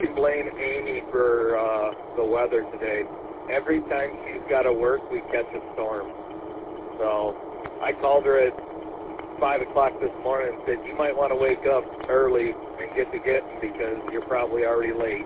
blame Amy for the weather today. Every time she's got to work, we catch a storm. So I called her at 5 o'clock this morning and said, you might want to wake up early and get to getting because you're probably already late.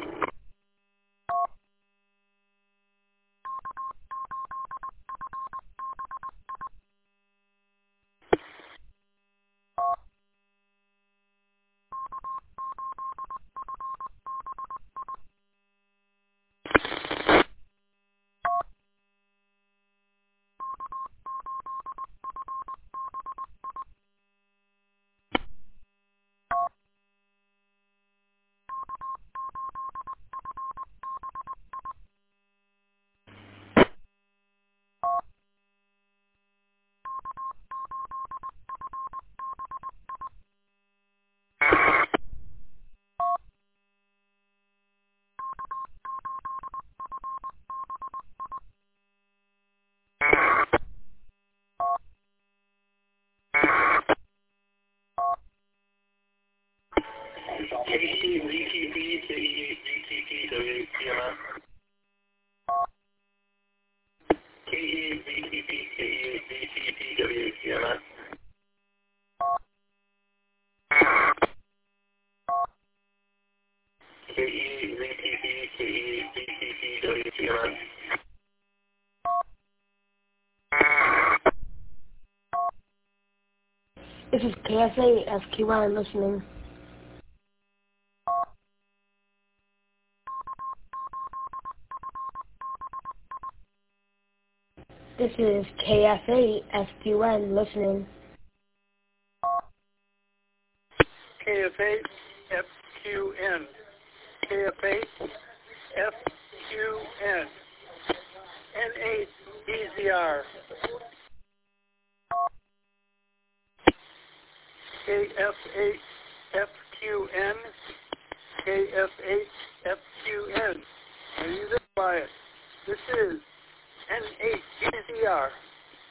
This is KSA SQN listening. This is KFA SQN listening. KFA FQN. KFA FQN. N8EZR. KF8 FQN. KF8 FQN. Are you there by it? This is N8EZR.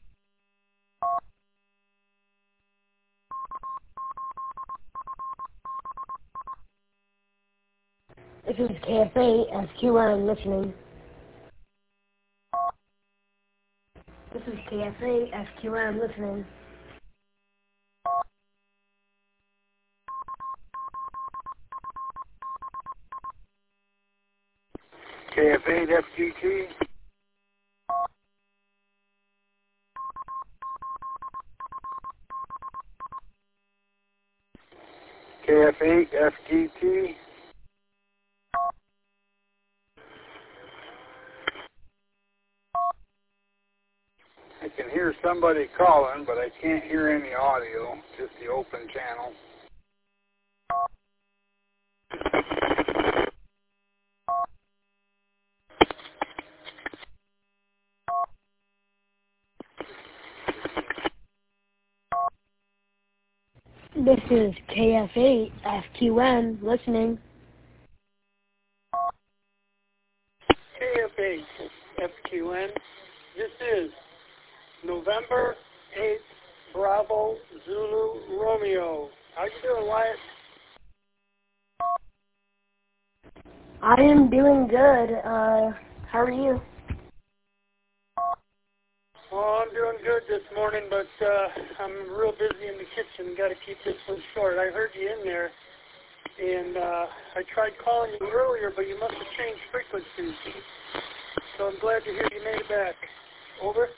This is KFA SQN listening. This is KFA SQN listening. KF8 FGT. KF8 FGT. I can hear somebody calling, but I can't hear any audio, just the open channel. This is KF8 FQN listening. KF8 FQN. This is November 8th, Bravo, Zulu, Romeo. How you doing, Wyatt? I am doing good. How are you? Oh, I'm doing good this morning, but I'm real busy in the kitchen. Got to keep this one short. I heard you in there, and I tried calling you earlier, but you must have changed frequencies. So I'm glad to hear you made it back. Over?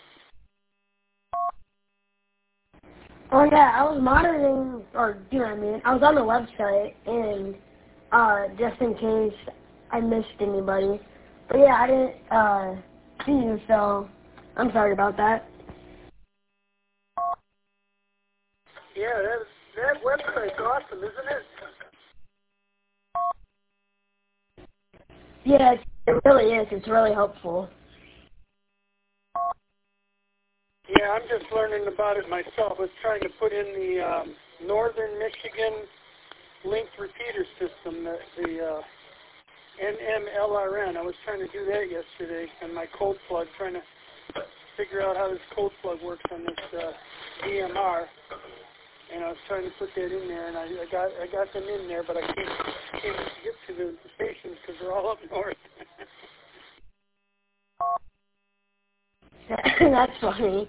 Oh yeah, I was monitoring, or you know what I mean, I was on the website, and just in case I missed anybody. But yeah, I didn't see you, so I'm sorry about that. Yeah, that website's awesome, isn't it? Yeah, it really is. It's really helpful. Yeah, I'm just learning about it myself. I was trying to put in the Northern Michigan linked repeater system, the NMLRN. I was trying to do that yesterday on my code plug, trying to figure out how this code plug works on this DMR. And I was trying to put that in there, and I got them in there, but I can't get to the stations because they're all up north. That's funny.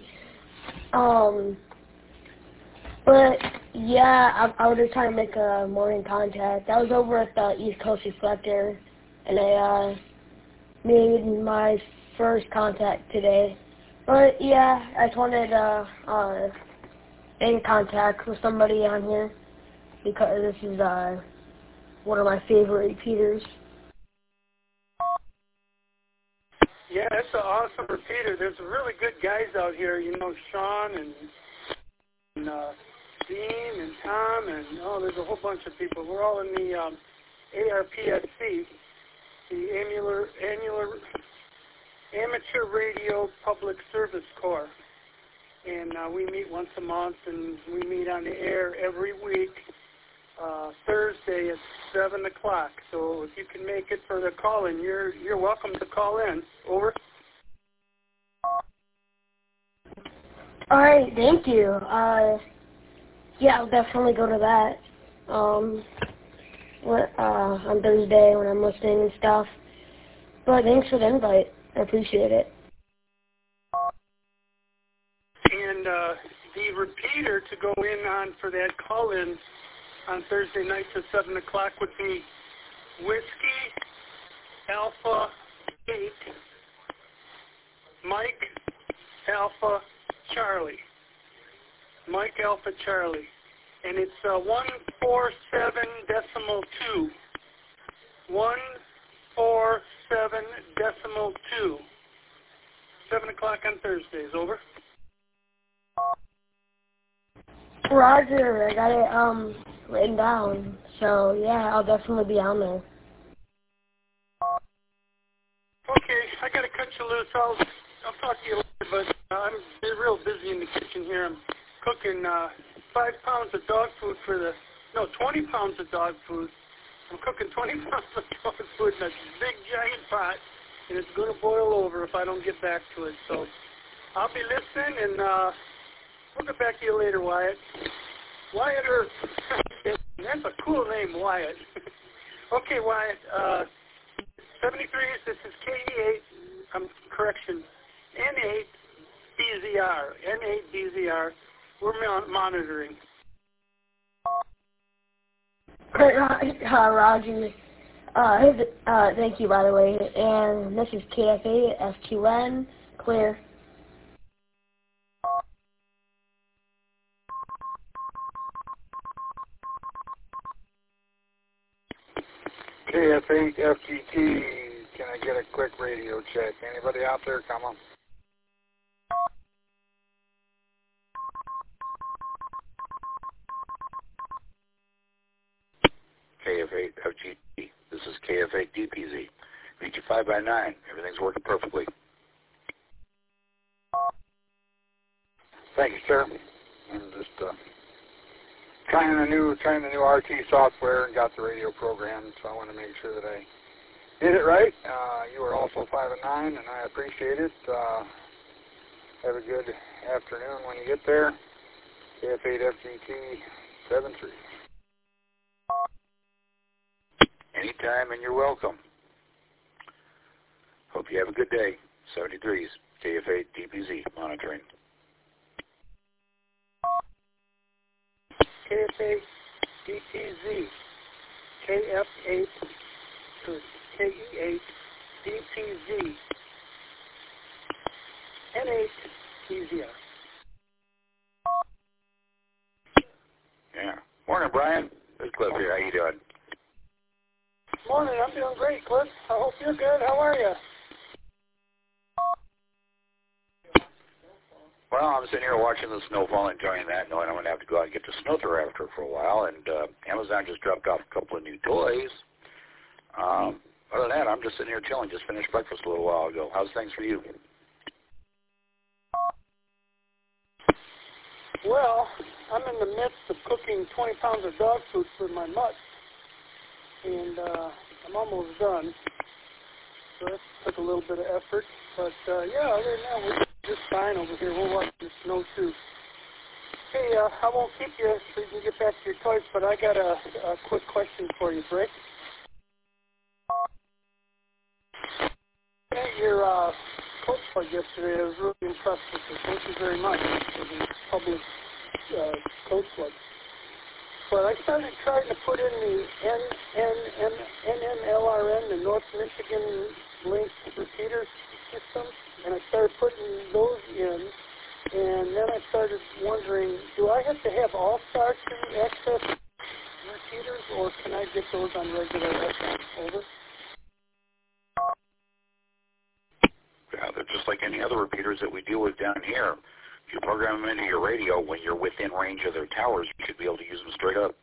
But yeah, I was just trying to make a morning contact. I was over at the East Coast Reflector, and I made my first contact today. But yeah, I just wanted to in contact with somebody on here because this is one of my favorite repeaters. Yeah, it's an awesome repeater. There's really good guys out here. You know, Sean and Dean and Tom and there's a whole bunch of people. We're all in the ARPSC, the Amateur Radio Public Service Corps. And we meet once a month, and we meet on the air every week, Thursday at 7 o'clock. So if you can make it for the call-in, you're welcome to call in. Over. All right, thank you. Yeah, I'll definitely go to that on Thursday when I'm listening and stuff. But thanks for the invite. I appreciate it. And the repeater to go in on for that call-in on Thursday nights at 7 o'clock would be Whiskey Alpha 8, Mike Alpha Charlie. Mike Alpha Charlie. And it's 147.2. 147.2. 7 o'clock on Thursdays. Over. Roger, I got it written down. So yeah, I'll definitely be on there. Okay, I gotta cut you loose. I'll talk to you later, but I'm real busy in the kitchen here. I'm cooking 5 pounds of dog food 20 pounds of dog food. I'm cooking 20 pounds of dog food in a big giant pot, and it's gonna boil over if I don't get back to it. So I'll be listening, and we'll get back to you later, Wyatt. Wyatt Earth. That's a cool name, Wyatt. Okay, Wyatt. 73, this is KE8, correction, N8BZR. N8BZR. We're monitoring. Roger. Thank you, by the way. And this is KF8, SQN, clear. KF8 FGT, can I get a quick radio check? Anybody out there? Come on. KF8 FGT, this is KF8 DPZ. Reach you 5x9. Everything's working perfectly. Thank you, sir. I'm just trying the new RT software and got the radio program, so I want to make sure that I did it right. You are also 5 and 9, and I appreciate it. Have a good afternoon when you get there. KF8 FGT 73. Anytime, and you're welcome. Hope you have a good day. 73's KF8 DPZ monitoring. KF8 DPZ. KF8 KE8 DPZ. N8 BZR. Yeah. Morning, Brian. This is Cliff here. How you doing? Morning. I'm doing great, Cliff. I hope you're good. How are you? Well, I'm sitting here watching the snowfall, enjoying that, knowing I'm going to have to go out and get the snow thrower after for a while. And Amazon just dropped off a couple of new toys. Other than that, I'm just sitting here chilling. Just finished breakfast a little while ago. How's things for you? Well, I'm in the midst of cooking 20 pounds of dog food for my mutt, and I'm almost done. So that took a little bit of effort. But, yeah, other than that, we're just fine over here. We're watching the snow, too. Hey, I won't keep you so you can get back to your toys, but I got a quick question for you, Brick. your coach plug yesterday. I was really impressed with it. Thank you very much for the public coach plug. But I started trying to put in the NNLRN, the North Michigan Link repeater system, and I started putting those in. And then I started wondering, do I have to have All-Star to access repeaters, or can I get those on regular FM? Over. Yeah, they're just like any other repeaters that we deal with down here. If you program them into your radio, when you're within range of their towers, you should be able to use them straight up.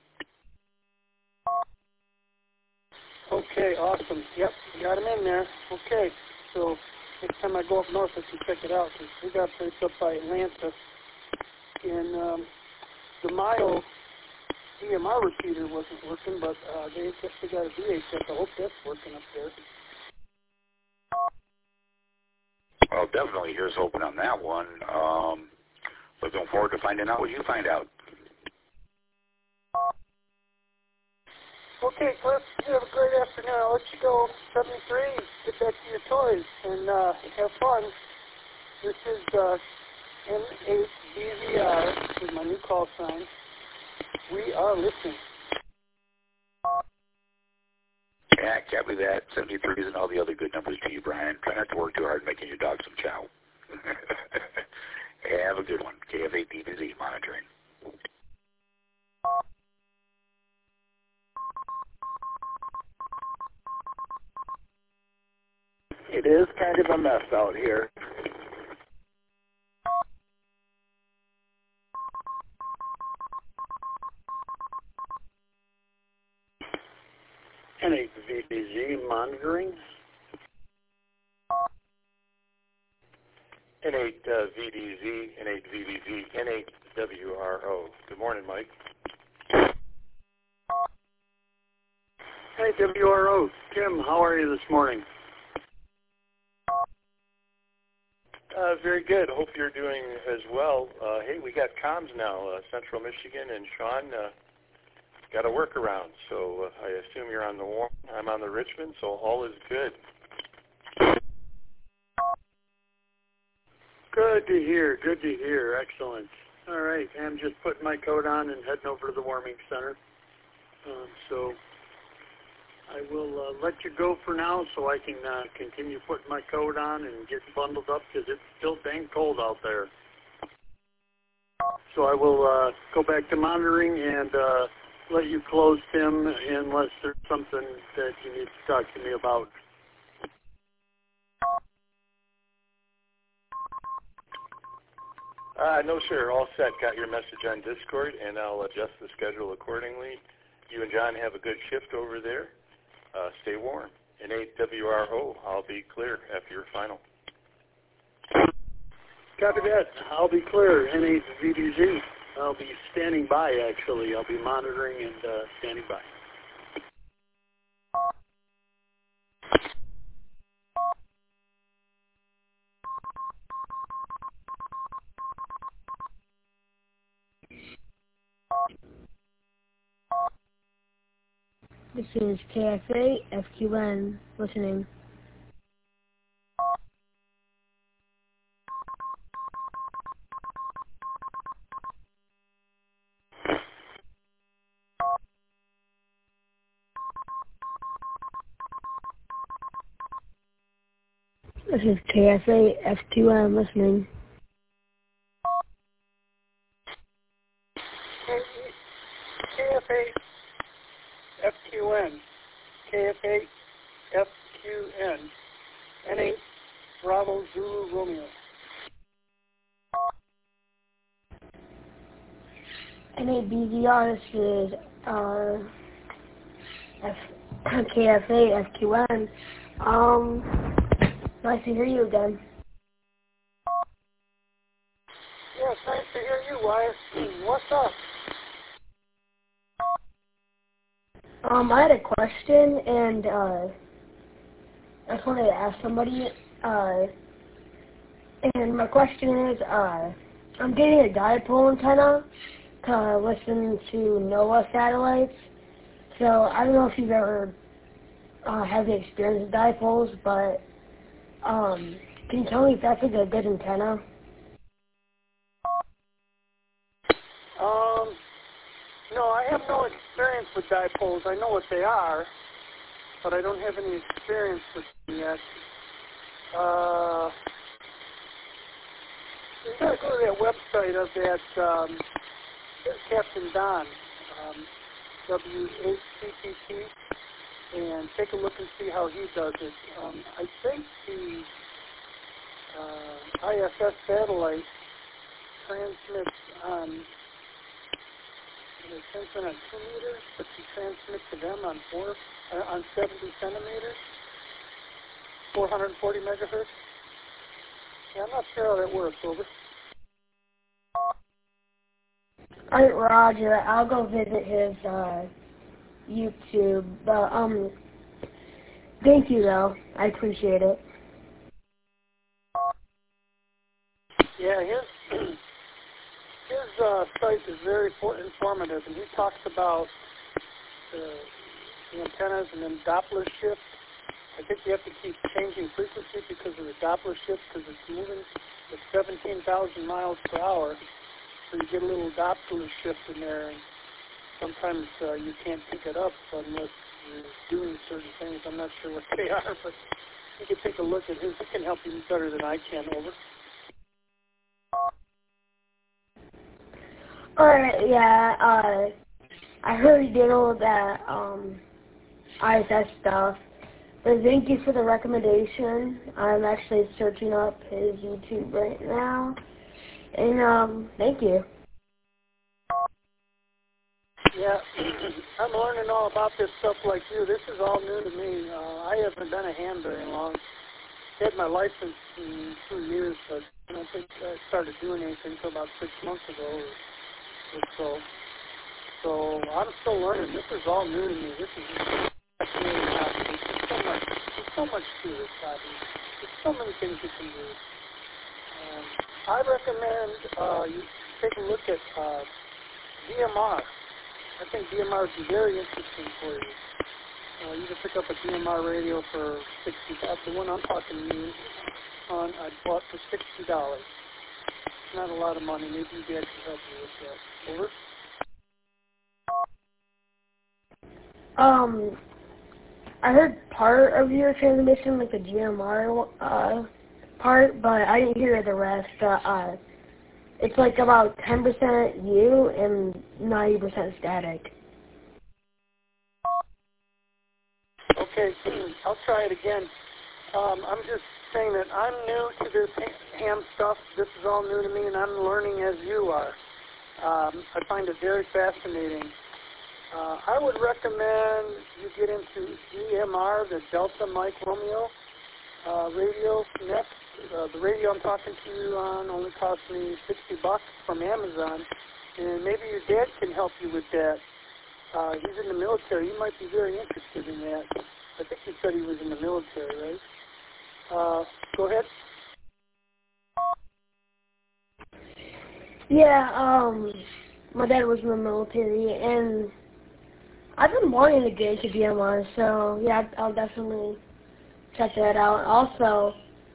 Okay, awesome. Yep, got them in there. Okay, so next time I go up north, I can check it out. Cause we got a place up by Atlanta, and the Mile DMR repeater wasn't working, but they guess they got a VHF. I hope that's working up there. Well, definitely. Here's hoping on that one. Looking forward to finding out what you find out. Okay, Cliff, you have a great afternoon. I'll let you go. 73, get back to your toys and have fun. This is M8BVR with my new call sign. We are listening. Yeah, copy that. 73s and all the other good numbers to you, Brian. Try not to work too hard making your dog some chow. Have a good one. KF8DBZ monitoring. It is kind of a mess out here. N8VDZ monitoring. N8VDZ, N8VDZ, N8WRO. Good morning, Mike. Hey, WRO. Tim, how are you this morning? Very good. Hope you're doing as well. Hey, we got comms now, Central Michigan, and Sean got a workaround. So I assume you're on the Warren. I'm on the Richmond, so all is good. Good to hear. Good to hear. Excellent. All right. I'm just putting my coat on and heading over to the warming center. So I will let you go for now so I can continue putting my coat on and get bundled up because it's still dang cold out there. So I will go back to monitoring and let you close, Tim, unless there's something that you need to talk to me about. No, sir. All set. Got your message on Discord, and I'll adjust the schedule accordingly. You and John have a good shift over there. Stay warm. N8WRO, I'll be clear after your final. Copy that. I'll be clear. N8VDZ. I'll be standing by, actually. I'll be monitoring and standing by. This is KFA FQN listening. This is KFA FQN listening. KFA FQN. KFA FQN. N8 Bravo Zulu Romeo. N8BVR, this is KFA FQN. Nice to hear you again. Yeah, it's nice to hear you, Wyatt. What's up? I had a question, and I just wanted to ask somebody. And my question is, I'm getting a dipole antenna to listen to NOAA satellites. So I don't know if you've ever had the experience with dipoles, but Can you tell me if that's a good antenna? No, I have no experience with dipoles. I know what they are, but I don't have any experience with them yet. You gotta go to that website of that Captain Don, WHCPT, and take a look and see how he does it. I think the ISS satellite transmits on. They transmit on 2 meters, but you transmit to them on 70 centimeters, 440 megahertz. Yeah, I'm not sure how that works. Over. All right, Roger. I'll go visit his YouTube. But thank you though. I appreciate it. Yeah, his site is very informative, and he talks about the antennas and then Doppler shift. I think you have to keep changing frequency because of the Doppler shift, because it's moving at 17,000 miles per hour, so you get a little Doppler shift in there, and sometimes you can't pick it up unless you're doing certain things. I'm not sure what they are, but you can take a look at his. He can help you better than I can. Over. Alright, yeah, I heard you did all that, ISS stuff, but thank you for the recommendation. I'm actually searching up his YouTube right now, and, thank you. Yeah, I'm learning all about this stuff like you. This is all new to me. I haven't been a ham very long. I had my license in 2 years, but I don't think I started doing anything until about 6 months ago or so. So I'm still learning. This is all new to me. This is fascinating hobby. There's so much to this hobby. There's so many things you can do. I recommend you take a look at DMR. I think DMR would be very interesting for you. You can pick up a DMR radio for $60. The one I'm talking to you on, I bought for $60. Not a lot of money. Maybe you guys can help me with that. Over. I heard part of your transmission, like the GMR part, but I didn't hear the rest. It's like about 10% you and 90% static. Okay, I'll try it again. I'm just saying that I'm new to this ham stuff. This is all new to me, and I'm learning as you are. I find it very fascinating. I would recommend you get into EMR, the Delta Mike Romeo radio next. The radio I'm talking to you on only cost me $60 from Amazon, and maybe your dad can help you with that. He's in the military. You might be very interested in that. I think he said he was in the military, right? Go ahead. Yeah, my dad was in the military, and I've been wanting to get into DMR, so yeah, I'll definitely check that out. Also,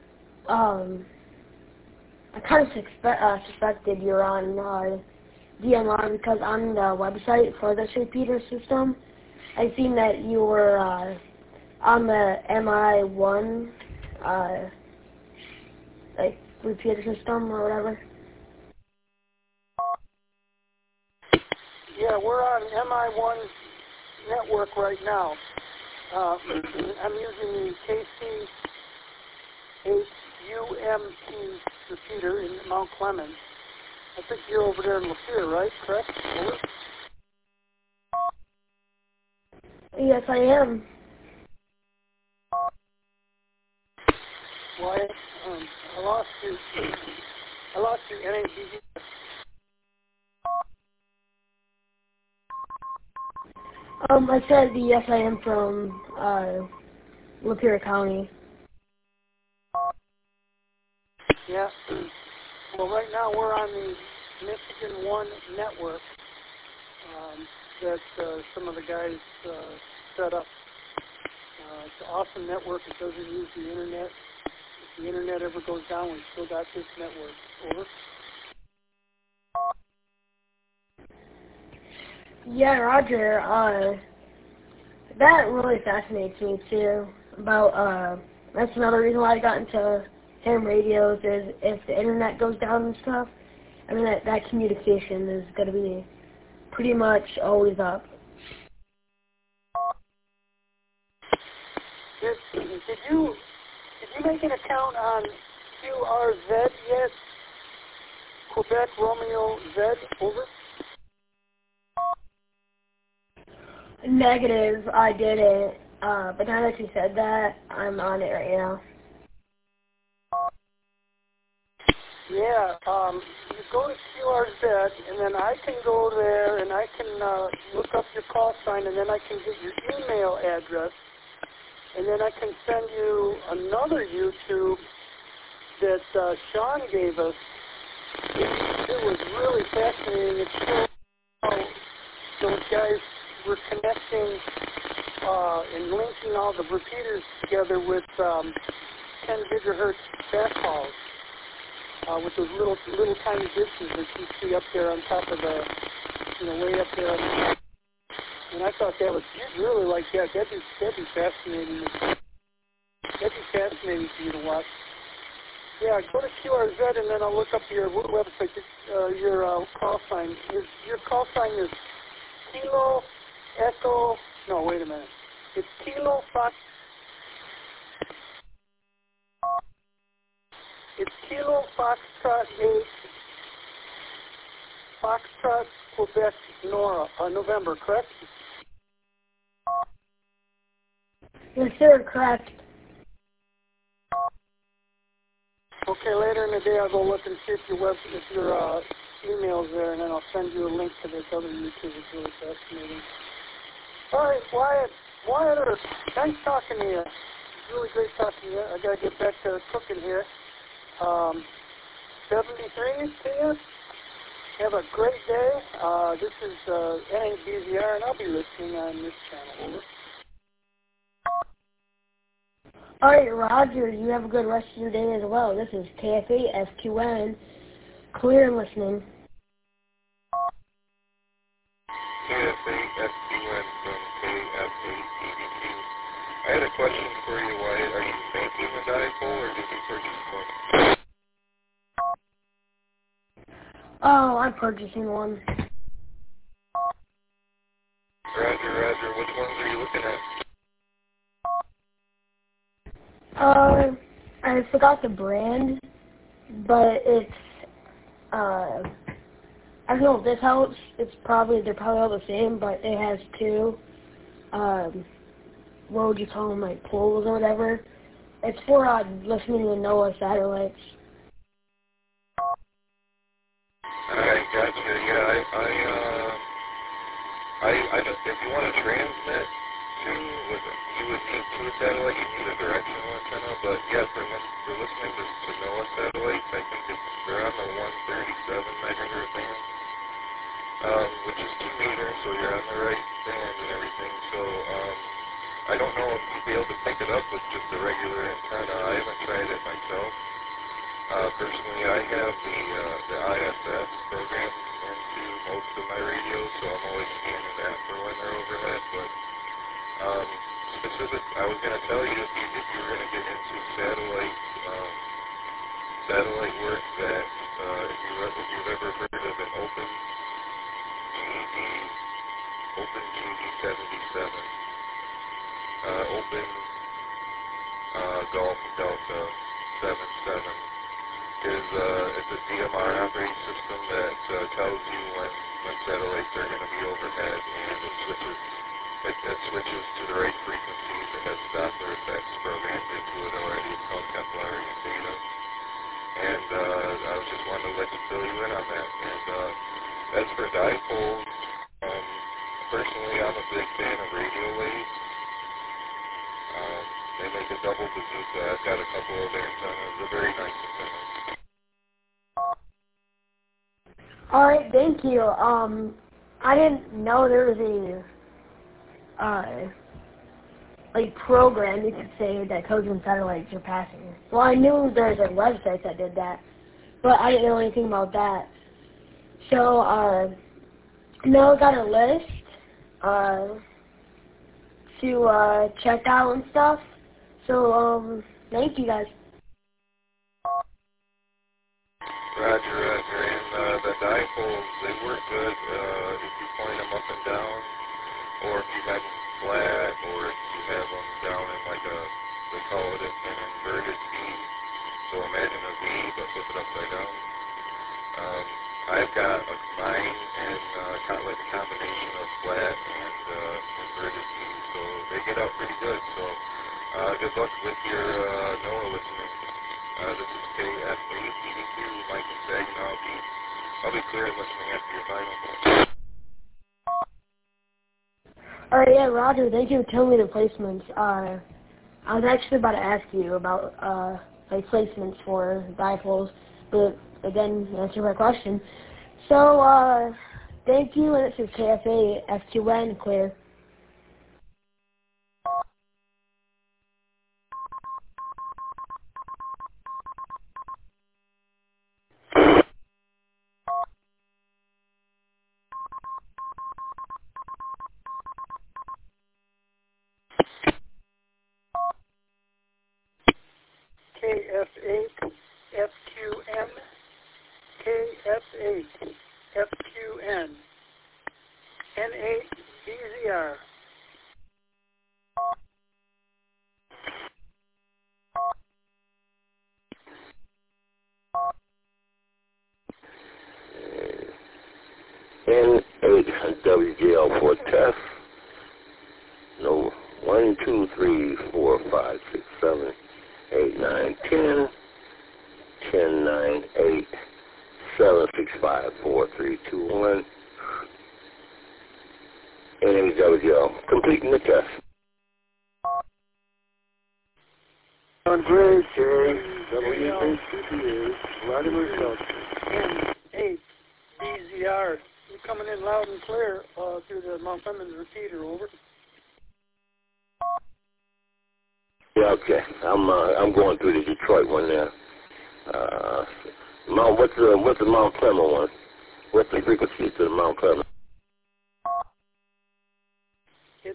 I kind of suspected you're on DMR because on the website for this repeater system, I seen that you were on the MI1 like repeater system or whatever. Yeah, we're on MI1 network right now. I'm using the KC8UMP repeater in Mount Clemens. I think you're over there in Lapeer, right? Correct? Over. Yes, I am. Why? I lost you. I lost you. NADD. I said yes, I am from Lapeer County. Yeah. Well, right now we're on the Michigan One network that some of the guys set up. It's an awesome network. It doesn't use the internet. the internet ever goes down, we still got this network. Over. Yeah, Roger. That really fascinates me too. About that's another reason why I got into ham radios is if the internet goes down and stuff. I mean that communication is going to be pretty much always up. Did you make an account on QRZ yet? Quebec Romeo Z, over? Negative, I didn't. But now that you said that, I'm on it right now. Yeah, you go to QRZ, and then I can go there, and I can look up your call sign, and then I can get your email address, and then I can send you another YouTube that Sean gave us. It was really fascinating. It showed how those guys were connecting and linking all the repeaters together with 10 gigahertz backhauls. With those little tiny dishes that you see up there on top of the, way up there. And I thought that was, you'd really like that. That'd be fascinating. That'd be fascinating for you to watch. Yeah, go to QRZ and then I'll look up your website, your call sign. Your call sign is Kilo Echo. No, wait a minute. It's Kilo Fox. It's Kilo Foxtrot 8, Foxtrot Quebec November, correct? Yes, sir, correct. Okay, later in the day I'll go look and see if your email's there, and then I'll send you a link to this other YouTube. It's really fascinating. All right, Wyatt, nice talking to you. It's really great talking to you. I got to get back to cooking here. 73 to you. Have a great day. This is NABZR, and I'll be listening on this channel. Over. All right, Roger, you have a good rest of your day as well. This is KFA SQN, clear and listening. KFA SQN from KFA TVQ. I had a question for you, Wyatt. Are you making a dipole, or did you purchase one? Oh, I'm purchasing one. Roger. Which ones are you looking at? I forgot the brand, but it's, I don't know if this helps. They're probably all the same, but it has two, what would you call them, like poles or whatever. It's for listening to NOAA satellites. I gotcha. Yeah, I just, if you want to transmit to, you would need two satellites. You need a directional antenna, but yeah, for listening to NOAA satellites, I think they're on the 137 megahertz band, which is 2 meters, so you're on the right band and everything. So I don't know if you'd be able to pick it up with just a regular antenna. I haven't tried it myself. Personally, I have the ISS program into most of my radios, so I'm always scanning that for when they're overhead. But I was going to tell you if you were going to get into satellite work, that if you've ever heard of an Open GD 77, Open Golf Delta 77. It's a DMR operating system that tells you when satellites are going to be overhead, and it switches to the right frequencies. It has Doppler effects programmed into it already. It's called Keplerian data. And I was just wanting to let you fill you in on that. And as for dipoles, personally, I'm a big fan of radio waves. They make a double bazooka. I've got a couple of their antennas. They're very nice antennas. All right, thank you. I didn't know there was like program, you could say, that codes and satellites are passing. Well, I knew there's like websites that did that, but I didn't know anything about that. So now I got a list to check out and stuff. So thank you guys. Roger. And the dipoles, they work good if you point them up and down, or if you have them flat, or if you have them down in like they call it an inverted V. So imagine a V, but flip it upside down. I've got mine and kind of like a combination of flat and inverted V, so they get out pretty good. So good luck with your NOAA listening. This is KF8EDQ, Mike and Saginaw. I'll be clear and listening after your final. Alright, yeah, Roger, thank you for telling me the placements. I was actually about to ask you about like placements for dipoles, but again, you answered my question. So, thank you, and this is KFA FQN, clear. KF8 FQN, KF8 FQN, N8 BZR. N8 WGL for test. No, 1, 2, 3, 4, 5, 6, 7, 8, 9, 10, 10, 9, 8, 7, 6, 5, 4, 3, 2, 1. N8 WGL, completing the test. On grade, Jay, WHCPA, Vladimir Zelda. N8 BZR. You're coming in loud and clear through the Mount Clemens repeater, over. Yeah, okay. I'm going through the Detroit one there. What's the Mount Clemens one? What's the frequency to the Mount Clemens? It's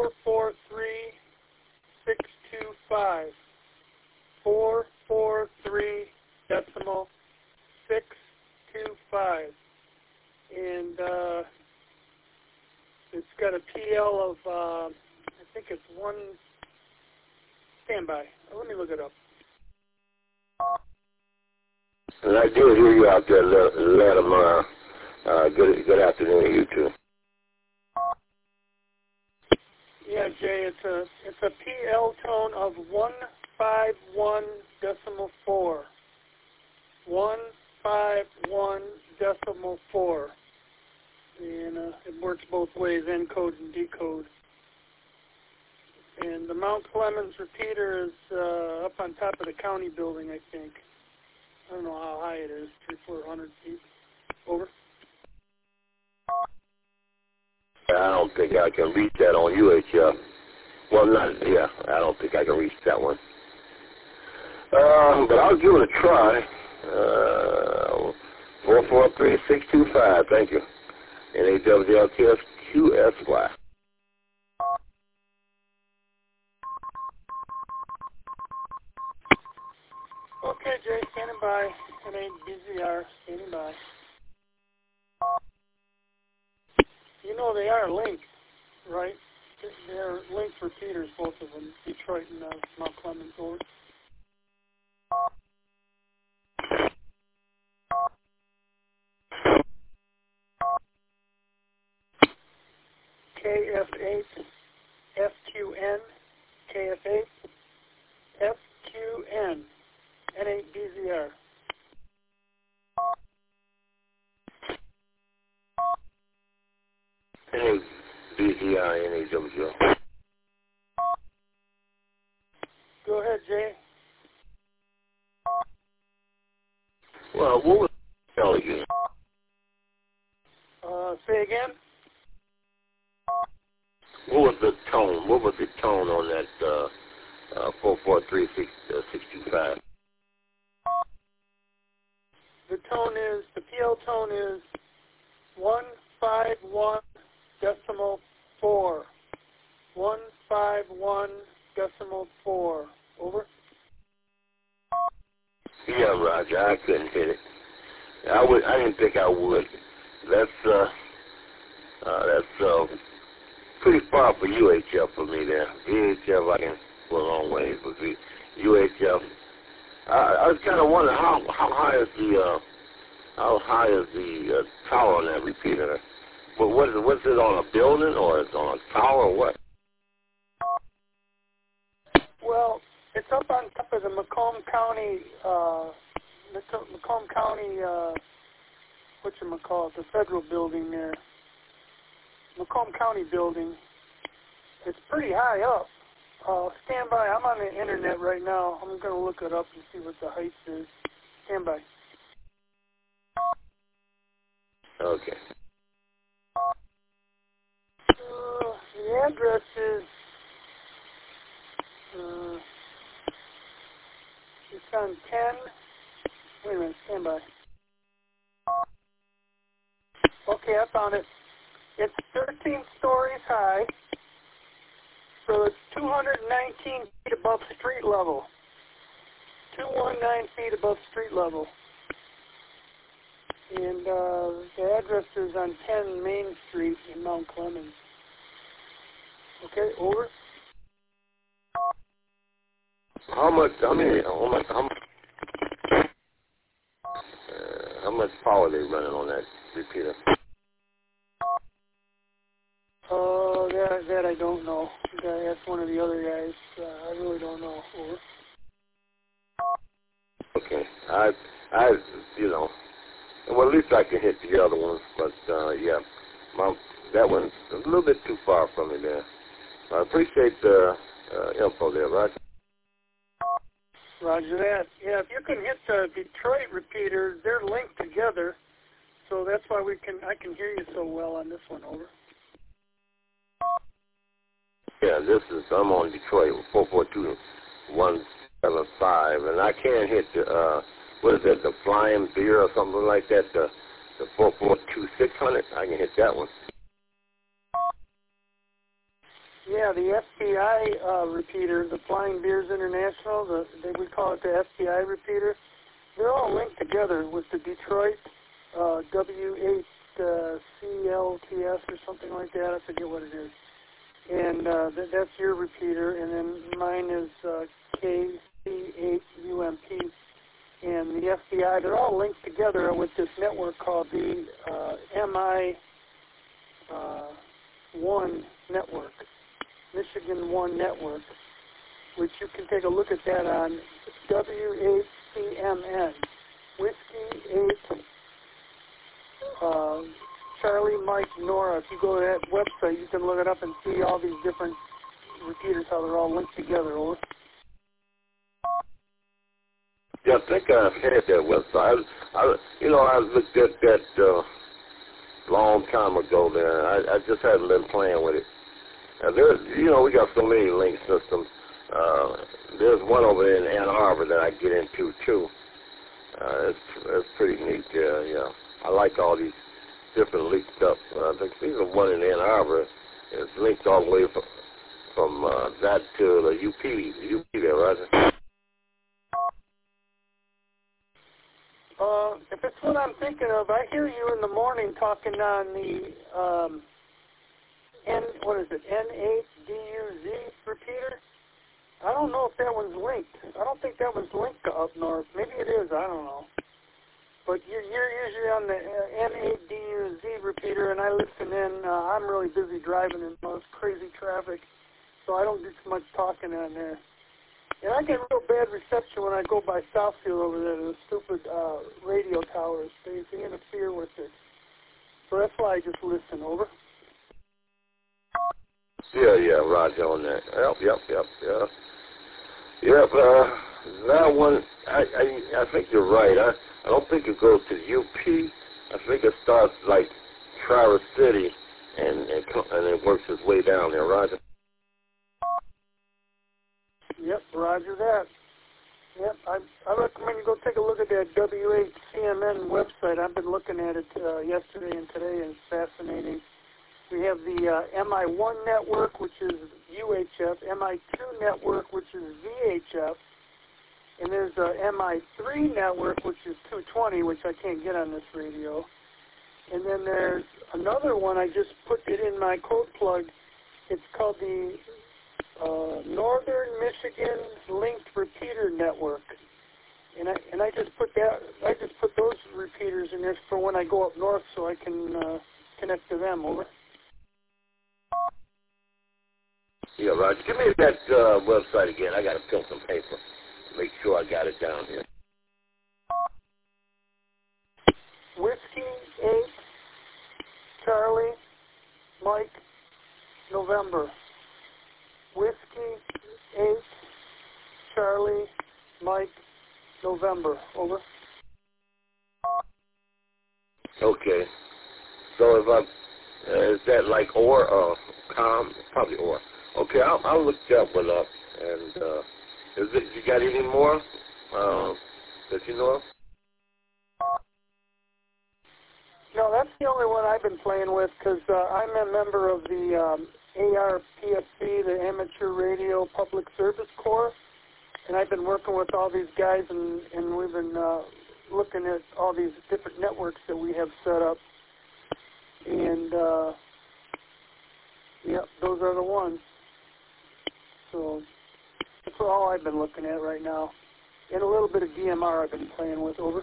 443625. 443.625. And it's got a PL of, I think it's 1, standby. Let me look it up. And I did hear you out there, Latimer. Good afternoon to you too. Yeah, Jay, it's a PL tone of 151.4. 151.4. And it works both ways, encode and decode. And the Mount Clemens repeater is up on top of the county building, I think. I don't know how high it is, 300-400 feet. Over. I don't think I can reach that on UHF. Well, I don't think I can reach that one. But I'll give it a try. 443.625, thank you. NAWLTSQSY. Okay, Jay, standing by. NABZR, standing by. You know they are linked, right? They're linked repeaters, both of them, Detroit and Mount Clemens, over. KF8 FQN, KF8 FQN, N8 BZR. NABZR, NAWGL. Go ahead, Jay. Well, what was the hell again? Say again? What was the tone? What was the tone on that 443-625? The tone is, the PL tone is 151.4. 151.4. Over. Yeah, Roger. I couldn't hit it. I didn't think I would. That's pretty far for UHF for me there. VHF I can go a long way, but UHF. I was kind of wondering how high is the tower on that repeater? But what's it on a building or it's on a tower or what? Well, it's up on top of the Macomb County, whatchamacallit, the federal building there. Macomb County building. It's pretty high up. Stand by. I'm on the internet right now. I'm going to look it up and see what the height is. Stand by. Okay. The address is, it's on 10. Wait a minute. Stand by. Okay, I found it. It's 13 stories high. So it's 219 feet above street level. 219 feet above street level. And the address is on 10 Main Street in Mount Clemens. Okay, over. How much power are they running on that repeater? That I don't know. That's one of the other guys. I really don't know. Over. Okay. I well, at least I can hit the other ones, but yeah, that one's a little bit too far from me there. I appreciate the info there, Roger. Roger that. Yeah, if you can hit the Detroit repeater, they're linked together, so that's why I can hear you so well on this one. Over. Yeah, I'm on Detroit with 442-175, and I can't hit the what is that, the Flying Beer or something like that, the 442-600. I can hit that one. Yeah, the FBI repeater, the Flying Beers International, we call it the FBI repeater. They're all linked together with the Detroit W8CLTS or something like that. I forget what it is. And that's your repeater, and then mine is KC8UMP. And the FBI, they're all linked together with this network called the MI1 network, Michigan 1 network, which you can take a look at that on W8CMN, Whiskey 8, Charlie Mike Nora. If you go to that website, you can look it up and see all these different repeaters, how they're all linked together. Over. Yeah, I think I've had that website. I looked at that long time ago there. I just haven't been playing with it. We got so many link systems. There's one over there in Ann Arbor that I get into too. It's pretty neat. Yeah. I like all these different linked up. I think the one in Ann Arbor is linked all the way from that to the UP there, right? If it's what I'm thinking of, I hear you in the morning talking on the N8DUZ repeater. I don't know if that one's linked. I don't think that one's linked to up north. Maybe it is. I don't know. But you're usually on the N8DUZ repeater, and I listen in. I'm really busy driving in most crazy traffic, so I don't do too much talking on there. And I get real bad reception when I go by Southfield over there, the stupid radio towers. They interfere with it. So that's why I just listen. Over. Yeah, Roger on that. Yep, that one, I think you're right. I don't think it goes to UP. I think it starts like Traverse City and it works its way down there, Roger. Yep, roger that. Yep, I recommend you go take a look at that WHCMN website. I've been looking at it yesterday and today, and it's fascinating. We have the MI1 network, which is UHF, MI2 network, which is VHF, and there's a MI3 network, which is 220, which I can't get on this radio. And then there's another one, I just put it in my code plug. It's called the Northern Michigan Linked Repeater Network. And I just put those repeaters in there for when I go up north so I can connect to them, over. Yeah, Roger. Give me that website again. I got to fill some paper. Make sure I got it down here. Whiskey 8, Charlie, Mike, November. Whiskey 8, Charlie, Mike, November. Over. Okay. So if I, is that like or com? Probably or. Okay, I'll look that one up. And you got any more that you know of? No, that's the only one I've been playing with because I'm a member of the ARPSC, the Amateur Radio Public Service Corps, and I've been working with all these guys, and we've been looking at all these different networks that we have set up. And, yep, those are the ones. So that's all I've been looking at right now. And a little bit of DMR I've been playing with, over.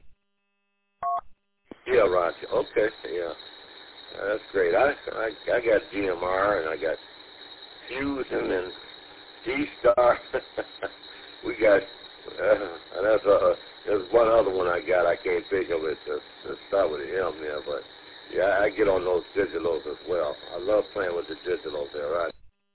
Yeah, Roger. Okay, yeah. That's great. I got GMR, and I got Fusion and G-Star. We got, there's one other one I got. I can't think of it. Let's start with an M there, but yeah, I get on those digitals as well. I love playing with the digitals there, right?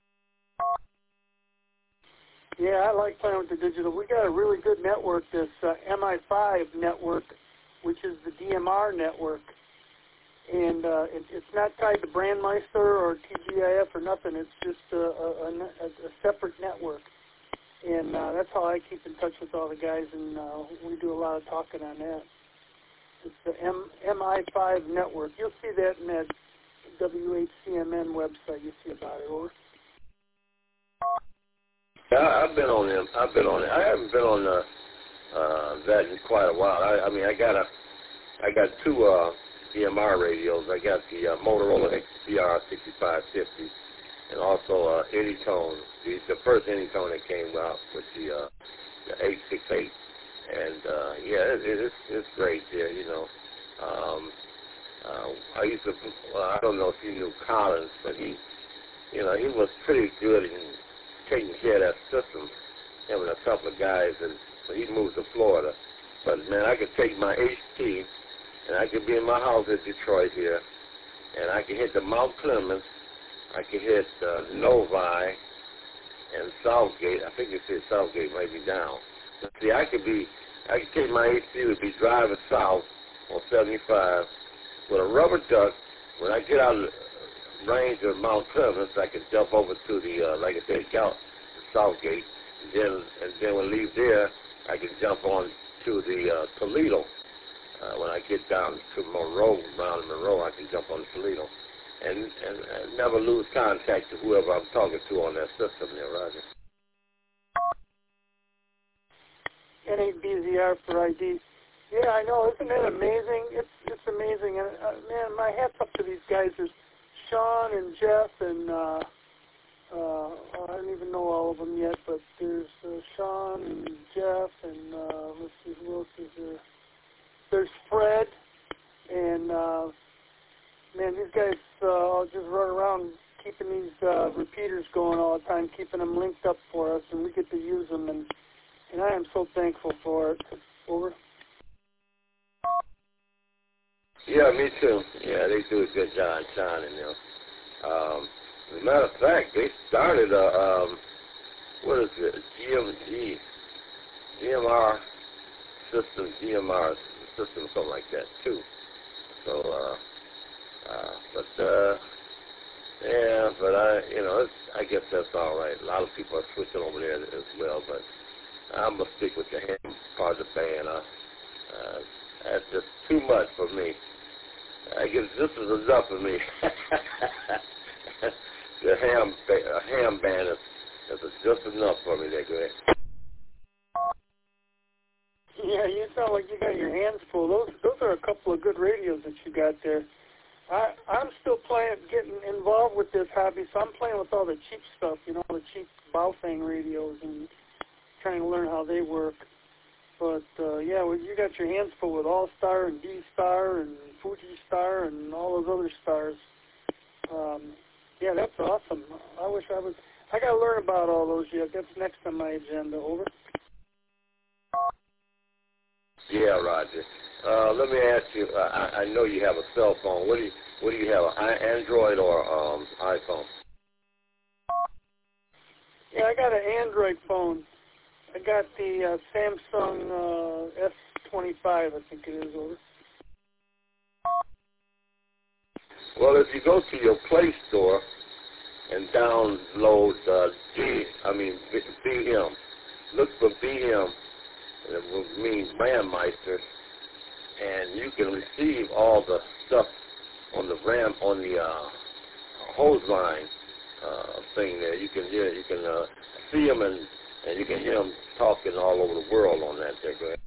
Yeah, I like playing with the digital. We got a really good network, this MI5 network, which is the DMR network. And it's not tied to Brandmeister or TGIF or nothing. It's just a separate network. And that's how I keep in touch with all the guys, and we do a lot of talking on that. It's the MI5 network. You'll see that in that WHCMN website. You see about it, over. Yeah, I've been on them. I haven't been on that in quite a while. I mean, I got two DMR radios. I got the Motorola XPR 6550 and also Anytone. The first Anytone that came out with the 868. And yeah, it's great there. You know, I used to. I don't know if you knew Collins, but he was pretty good in taking care of that system. Him and a couple of guys, and so he moved to Florida. But man, I could take my HT, and I could be in my house in Detroit here, and I could hit the Mount Clemens, I could hit Novi and Southgate. I think you said Southgate might be down. But see, I could take my HT, would be driving south on 75 with a rubber duck. When I get out of the range of Mount Clemens, I could jump over to the, like I said, Southgate. And then when I leave there, I can jump on to the Toledo. When I get down to Monroe, I can jump on Toledo. And never lose contact to whoever I'm talking to on that system there, Roger. N8BZR for ID. Yeah, I know. Isn't it amazing? It's amazing. And man, my hat's up to these guys. There's Sean and Jeff and I don't even know all of them yet, but there's Sean and Jeff and let's see who else is there. There's Fred and man, these guys all just run around keeping these repeaters going all the time, keeping them linked up for us, and we get to use them, and I am so thankful for it. Over. Yeah, me too. Yeah, they do a good job, Sean and them. As a matter of fact, they started what is it? GMR system, something like that too. So, but I guess that's all right. A lot of people are switching over there as well, but I'm going to stick with the ham part of the band. That's just too much for me. I guess this is enough for me. The ham band is just enough for me there, Greg. Yeah, you sound like you got your hands full. Those are a couple of good radios that you got there. I'm still getting involved with this hobby, so I'm playing with all the cheap stuff, the cheap Baofeng radios and trying to learn how they work. But, you got your hands full with All-Star and D-Star and Fuji Star and all those other stars. That's awesome. I got to learn about all those yet. That's next on my agenda. Over. Yeah, Roger. Let me ask you. I know you have a cell phone. What do you have? An Android or iPhone? Yeah, I got an Android phone. I got the Samsung S25, I think it is. Over. Well, if you go to your Play Store and download BM, look for BM. It means Brandmeister, and you can receive all the stuff on the hose line thing there. You can see them and you can hear them talking all over the world on that there, Greg.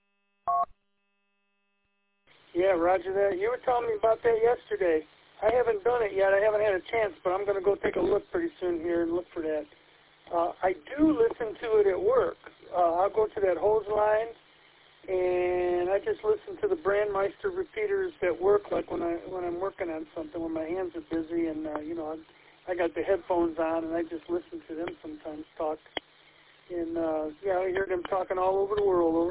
Yeah, roger that. You were telling me about that yesterday. I haven't done it yet. I haven't had a chance, but I'm going to go take a look pretty soon here and look for that. I do listen to it at work. I'll go to that hose line, and I just listen to the Brandmeister repeaters at work, like when I'm working on something, when my hands are busy, and I got the headphones on, and I just listen to them sometimes talk. And I hear them talking all over the world. Over.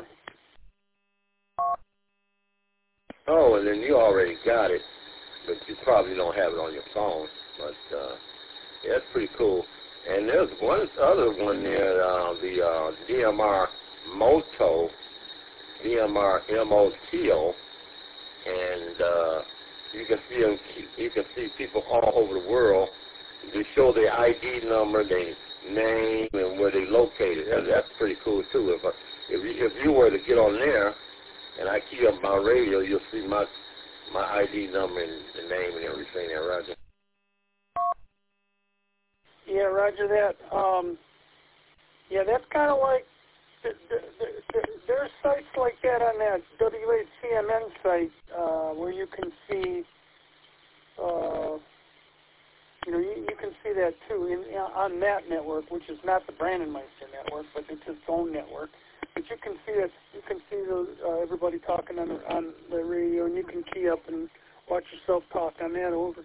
Oh, and then you already got it, but you probably don't have it on your phone. But it's pretty cool. And there's one other one there, the DMR Moto, DMR MOTO, and you can see people all over the world. They show their ID number, their name, and where they located. That's pretty cool too. If you were to get on there, and I key up my radio, you'll see my ID number and the name and everything there, Roger. Yeah, roger that. That's kind of like, there's sites like that on that WHCMN site where you can see, you can see that too on that network, which is not the Brandmeister network, but it's its own network. But you can see that. You can see those everybody talking on the radio, and you can key up and watch yourself talk on that. Over.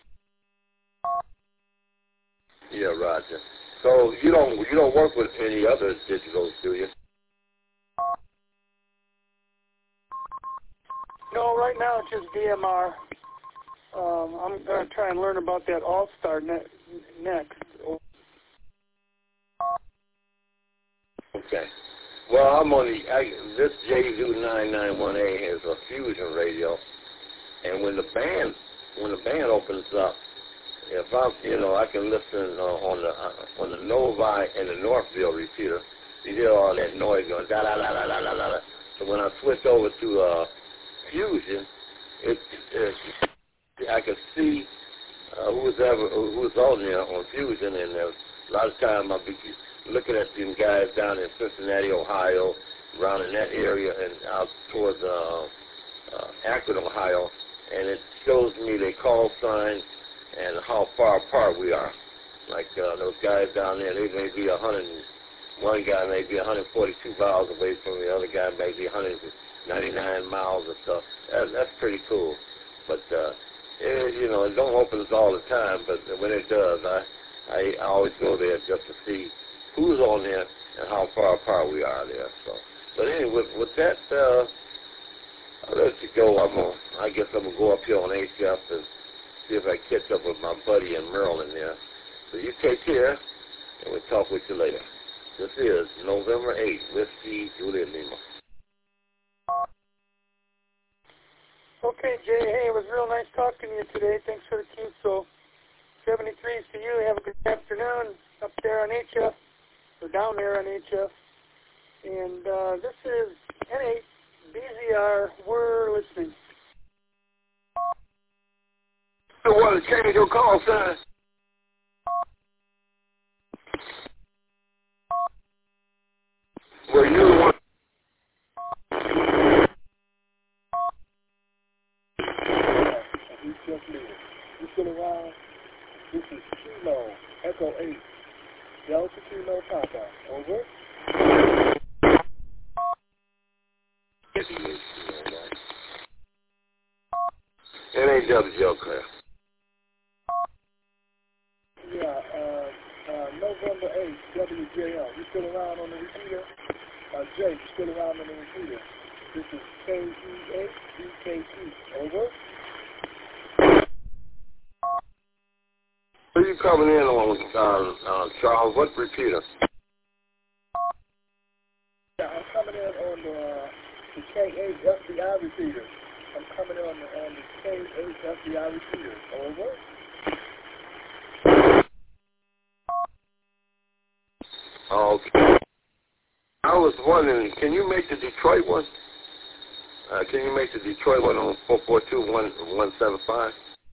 Yeah, Roger. So you don't work with any other digitals, do you? No, right now it's just DMR. I'm going to try and learn about that All-Star next. Okay. Well, I'm on this JZU991A has a fusion radio, and when the band opens up, if I can listen on the Novi and the Northville repeater, you hear all that noise going da da da da da da da. So when I switch over to fusion, I can see who's on there on fusion, and a lot of time I'll be looking at them guys down in Cincinnati, Ohio, around in that area, and out towards Akron, Ohio, and it shows me their call sign and how far apart we are. Like those guys down there, they may be one guy may be 142 miles away from the other guy may be 199 miles or so. That's pretty cool. But it don't open all the time, but when it does, I always go there just to see who's on there and how far apart we are there. So, but anyway, with that, I'll let you go. I guess I'm gonna go up here on HF and see if I catch up with my buddy in Maryland there. So you take care, and we'll talk with you later. This is November 8th, Whiskey Juliet Lima. Okay, Jay. Hey, it was real nice talking to you today. Thanks for the cue. So 73CU, have a good afternoon up there on HF, or down there on HF. And this is N8BZR, we're listening. I want to change your call sign. Well, you want... You still around? This is Kilo, Echo 8, Delta Kilo Papa. Over. NAWGL class. Yeah, November 8th, WJL. You still around on the repeater? Jay, you still around on the repeater? This is KEA-BKE. Over. Who are you coming in on, Charles? What repeater? Yeah, I'm coming in on the K8 FBI repeater. I'm coming in on the K8 FBI repeater. Over. Okay. I was wondering, can you make the Detroit one? Can you make the Detroit one on 442-175?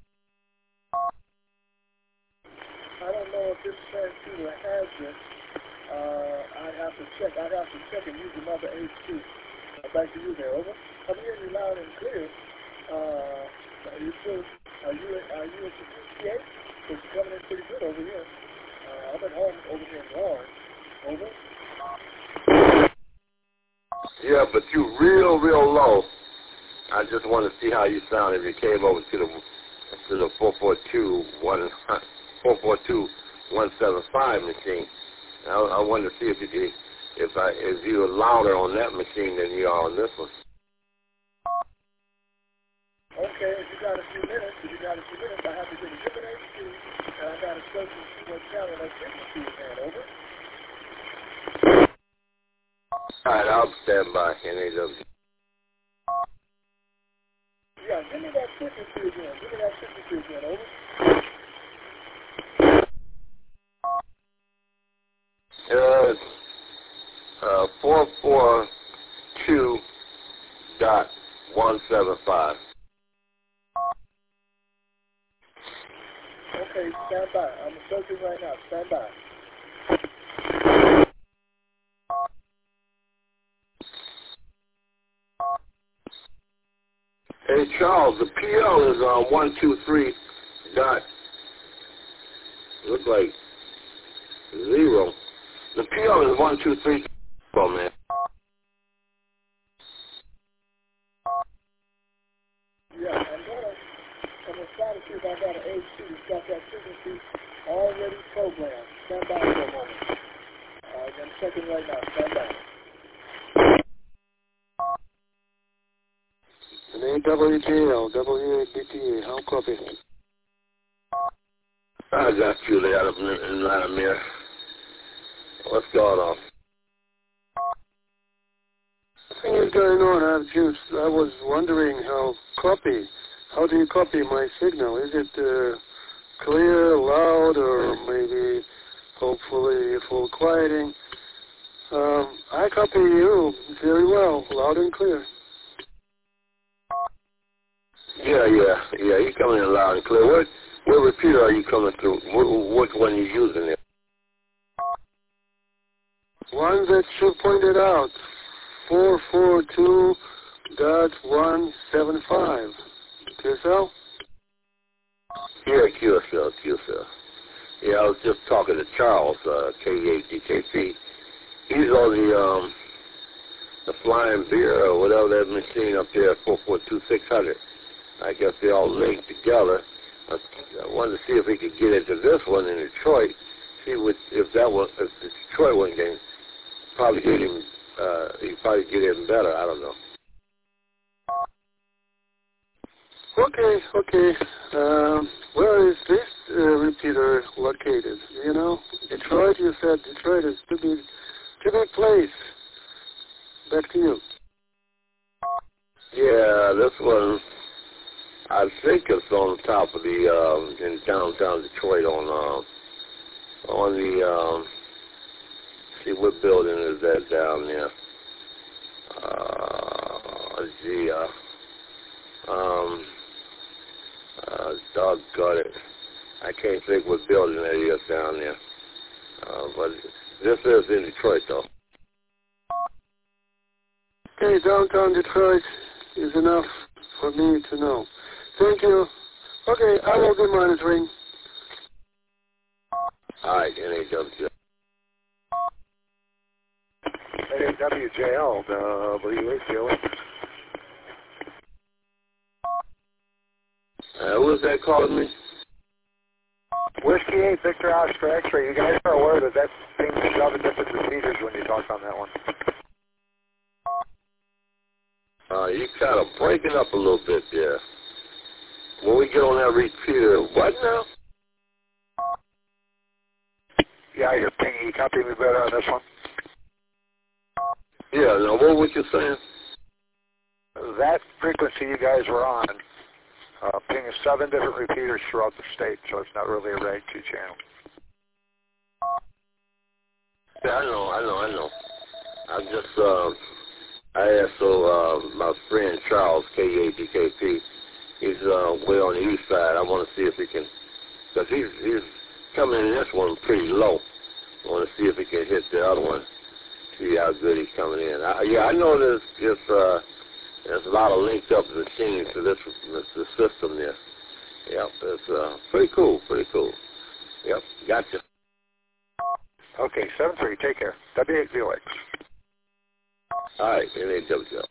I don't know if this transceiver has it. I'd have to check and use another H2. Back to you there, over. I'm hearing you loud and clear. Are you at PA? Because you're coming in pretty good over here. I'm at home over here in Warren. Over. Yeah, but you real low. I just want to see how you sound if you came over to the 442-175 machine. I wanted to see if you were louder on that machine than you are on this one. Okay, if you got a few minutes, I have to get a different H2, and I got to search and see what channel that frequency is at. Over. All right, I'll stand by. NAW. Yeah, give me that frequency again. Over. 442.175. Okay, stand by. I'm searching right now. Stand by. Hey, Charles, the PL is on 123 dot, looks like 0. The PL is 123. Oh, man. Yeah, I'm gonna try to see if I got an H2 that's got that frequency already programmed. Stand by for a moment. I'm checking right now. Stand by. NAWGL, WABTA, how copy? I got you there in Vladimir. What's going on? What's going on? I was wondering how do you copy my signal? Is it clear, loud, or maybe hopefully full quieting? I copy you very well, loud and clear. Yeah, you coming in loud and clear. What repeater are you coming through? Which one you using there? One that you pointed out, 442.175. QSL? Yeah, QSL. Yeah, I was just talking to Charles, K8DKP. He's on the Flying Beer or whatever that machine up there, 442-600. I guess they all linked together. I wanted to see if we could get into this one in Detroit. See if the Detroit one can probably get him. He probably get him better. I don't know. Okay. Where is this repeater located? You know, Detroit. You said Detroit is to be place. Back to you. Yeah, this one. I think it's on top of the in downtown Detroit on the see what building is that down there? Doggone it. I can't think what building that is down there. But this is in Detroit, though. Okay, downtown Detroit is enough for me to know. Thank you. Okay, I will be monitoring. All right, NAWJL. NAWJL, WACO. Who was that calling me? Whiskey 8, Victor Oscar X-ray. You guys are aware that thing is 7 different repeaters when you talk on that one. You kind of breaking up a little bit there. When we get on that repeater, what now? Yeah, you're pinging. You copy me better on this one? Yeah, now what was you saying? That frequency you guys were on, pinging 7 different repeaters throughout the state, so it's not really a RAG 2 channel. Yeah, I know. I'm just, I asked my friend Charles, KAGKP, he's way on the east side. I want to see if he can, because he's coming in this one pretty low. I want to see if he can hit the other one, see how good he's coming in. I know there's a lot of linked up machines to the system there. Yep, it's pretty cool. Yep, gotcha. Okay, 7-3, take care. W8VOX. All right, NAWJL.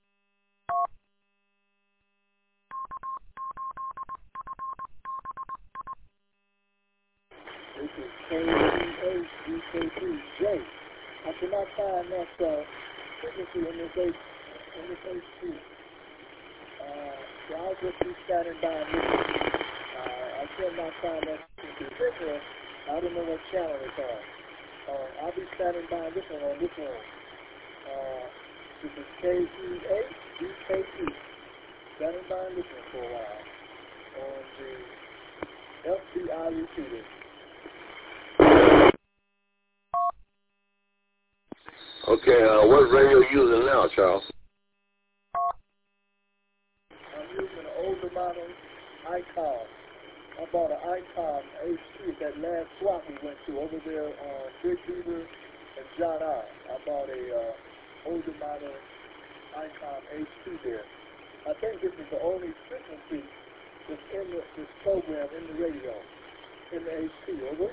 This is KEHGKPJ. I cannot find that frequency in this H2. So I'll just be standing by and listening. I cannot find that frequency. I don't know what channel it's on. I'll be standing by and listening on this one. This is KEHGKP. Standing by and listening for a while on the FBI repeater. Okay, what radio you using now, Charles? I'm using an older model ICOM. I bought an ICOM H2 at that last swap we went to over there on Big Beaver and John R. I bought a older model ICOM H2 there. I think this is the only frequency that's in this program in the radio, in the H2, over?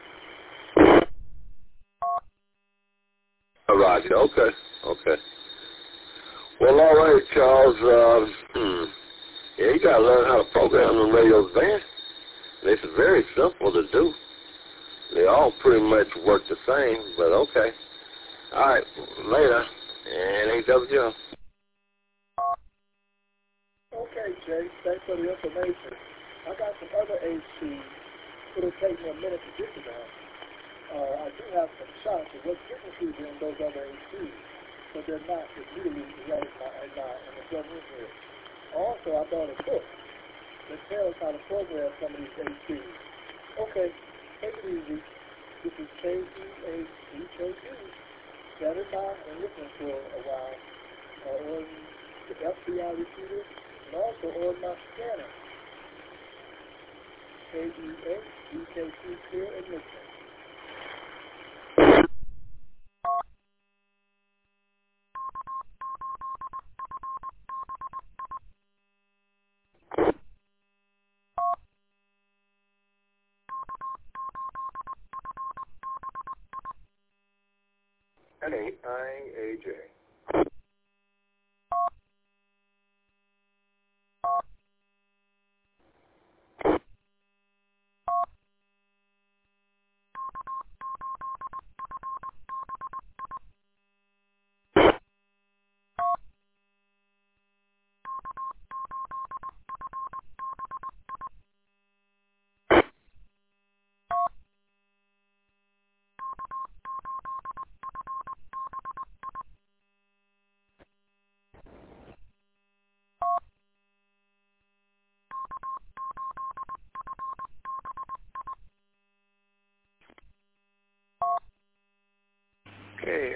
Roger, okay. Well, all right, Charles. Yeah, you got to learn how to program them radios, man. It's very simple to do. They all pretty much work the same, but okay. All right, later. NAWJL. Okay, Jay, thanks for the information. I got some other H2s. It'll take me a minute to get to them. I do have some shots of what frequencies are in those other H2s, but they're not immediately right in the front room here. Also, I bought a book that tells how to program some of these H2s. Okay, take it easy. This is KEHGKP. Standing by and listening for a while on the FBI repeater and also on my scanner. KEHGKP, clear and listening. N8IAJ.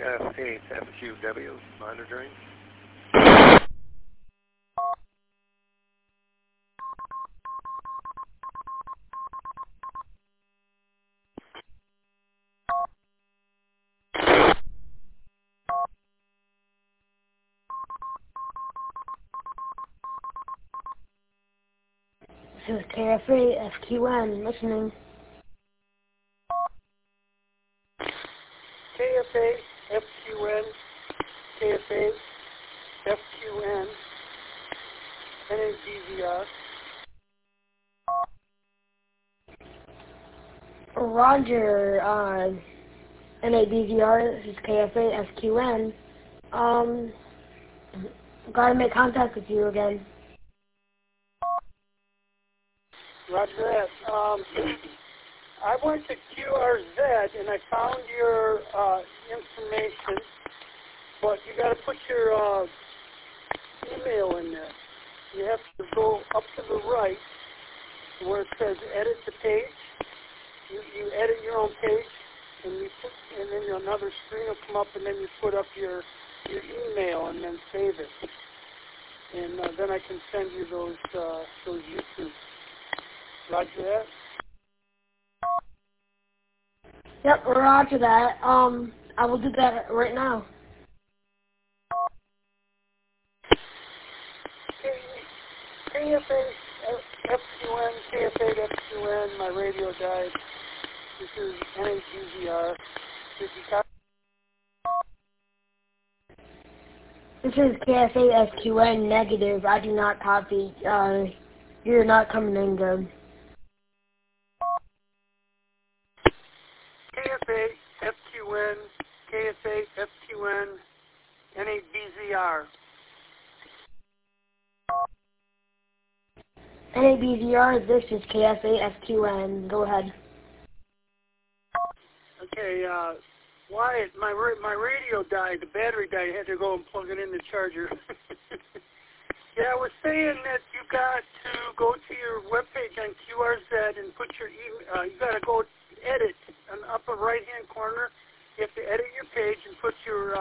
KF8FQW, monitoring. This is KFA FQN listening. KFA FQN, KFA FQN, NADVR. Roger, NADVR, this is KFA FQN. Gotta make contact with you again. Roger that. I went to QRZ and I found your information, but you got to put your email in there. You have to go up to the right where it says edit the page. You edit your own page, and then another screen will come up, and then you put up your email and then save it, and then I can send you those YouTubes. Roger that. Yep, roger that. I will do that right now. KFA FQN, KFA FQN, my radio died. This is NAGVR. This is KFA FQN negative. I do not copy. You're not coming in good. KFA FQN, KFA FQN, NABZR. NABZR, this is KFA FQN. Go ahead. Okay, Wyatt, my radio died. The battery died. I had to go and plug it in the charger. Yeah, I was saying that you got to go to your webpage on QRZ and put your email. You got to go edit on the upper right-hand corner. You have to edit your page and put your.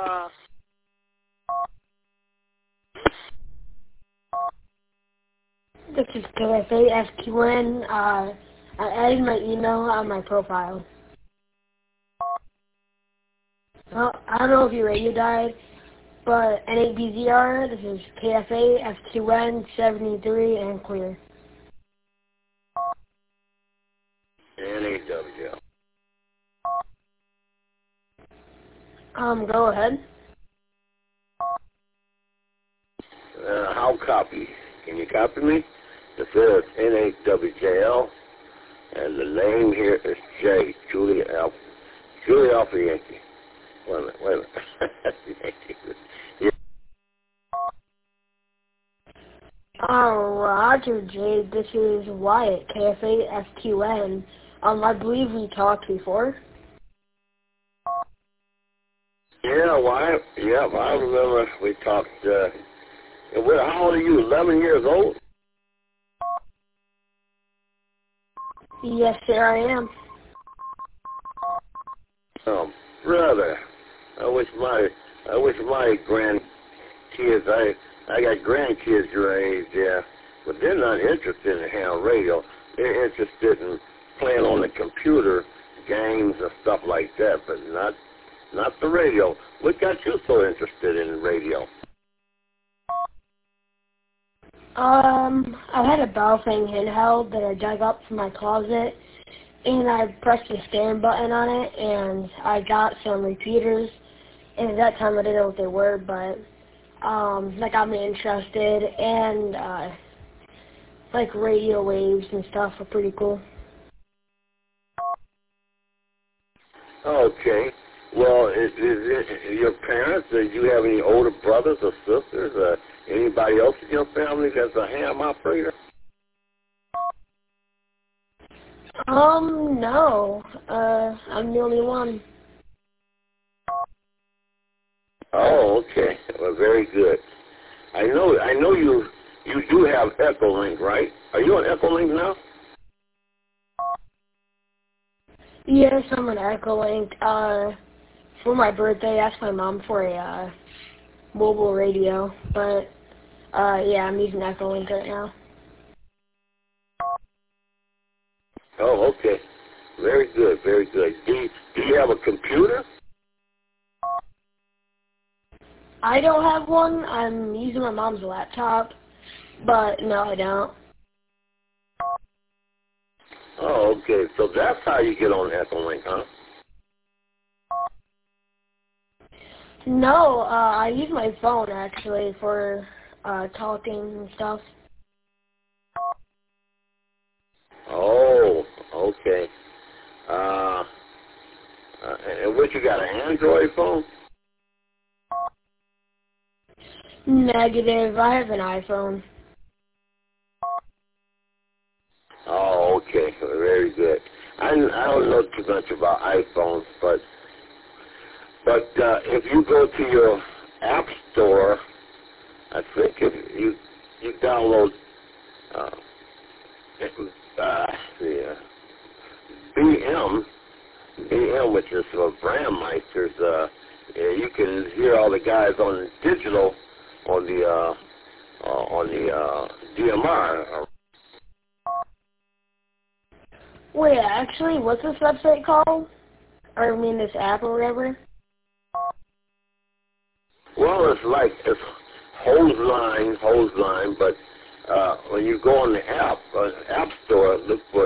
This is KFA FQN. I added my email on my profile. Well, I don't know if your radio died, but NABZR, this is KFA FQN 73 and clear. NAWL. Go ahead. How copy? Can you copy me? This is NAWJL, and the name here is J, Julia Alpha Yankee. Wait a minute. Yeah. Roger, Jade. This is Wyatt, KFA FQN. I believe we talked before. Yeah, Wyatt. Yeah, I remember we talked. How old are you? 11 years old? Yes, sir, I am. Brother, I wish my grandkids. I got grandkids your age, yeah, but they're not interested in ham radio. They're interested in playing on the computer, games and stuff like that, but not the radio. What got you so interested in radio? I had a Baofeng handheld that I dug up from my closet, and I pressed the stand button on it, and I got some repeaters, and at that time I didn't know what they were, but that got me interested, and like radio waves and stuff are pretty cool. Okay. Well, is it your parents? Do you have any older brothers or sisters? Anybody else in your family that's a ham operator? No. I'm the only one. Oh, okay. Well, very good. I know you do have Echolink, right? Are you on Echolink now? Yes, I'm on Echolink. for my birthday, I asked my mom for a mobile radio, but yeah, I'm using Echolink right now. Oh, okay. Very good, very good. Do you have a computer? I don't have one. I'm using my mom's laptop, but no, I don't. Oh, okay. So that's how you get on Echolink, huh? No, I use my phone actually for talking and stuff. Oh, okay. And what, you got, an Android phone? Negative. I have an iPhone. Oh, okay. Very good. I don't know too much about iPhones, but if you go to your App Store, I think if you download BM, which is for Brandmeisters, you can hear all the guys on digital on the DMR. Wait, actually, what's this website called? Or I mean this app or whatever? Well, it's hose line, but when you go on the app store, look for